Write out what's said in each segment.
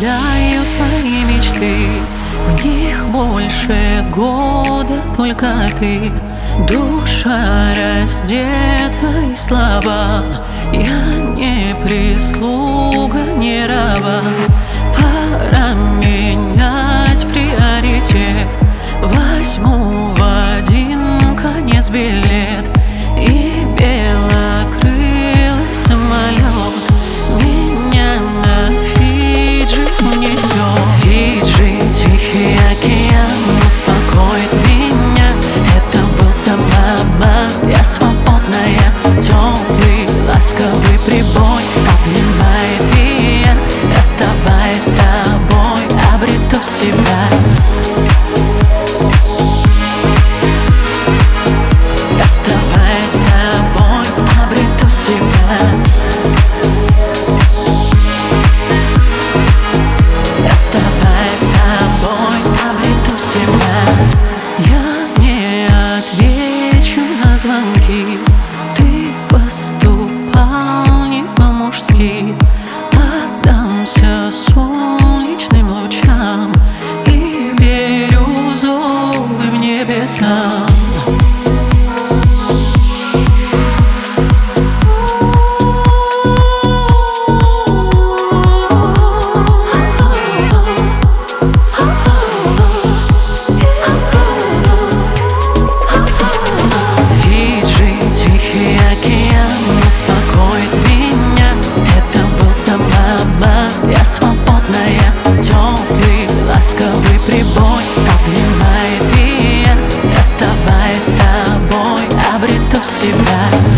исполняю свои мечты. В них больше года только ты. Душа раздета и слаба, я не прислуга, не раба. Пора менять приоритет. Возьму в один конец билет и белокрылый самолет меня на Фиджи унесет. Фиджи, тихий океан успокоит меня. Это был самообман, я свободная. Теплый, ласковый прибой обнимает, и я, расставаясь с тобой, обрету себя. Расставаясь с тобой, обрету себя. Расставаясь с тобой, обрету себя. Я не отвечу на звонки. Ты поступал не по-мужски. Отдамся солнечным лучам и бирюзовым небесам. Я свободная, теплый, ласковый прибой обнимает, и я, расставаясь с тобой, обрету себя.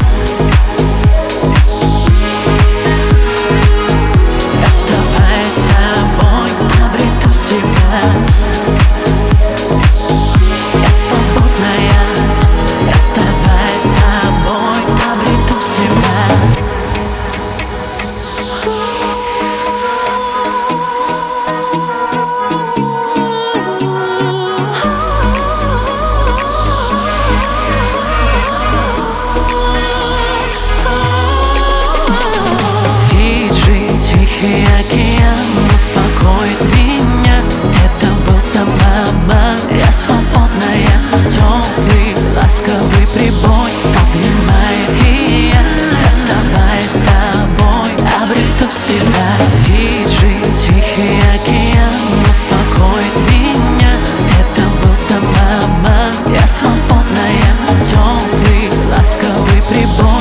Расставаясь с тобой, обрету себя. Я свободная, расставаясь с тобой, обрету себя. Тихий океан успокоит меня. Это был самообман, я свободная. Теплый, ласковый прибой обнимает, и я, расставаясь с тобой, обрету себя. Фиджи, тихий океан успокоит меня. Это был самообман, я свободная. Теплый, ласковый прибой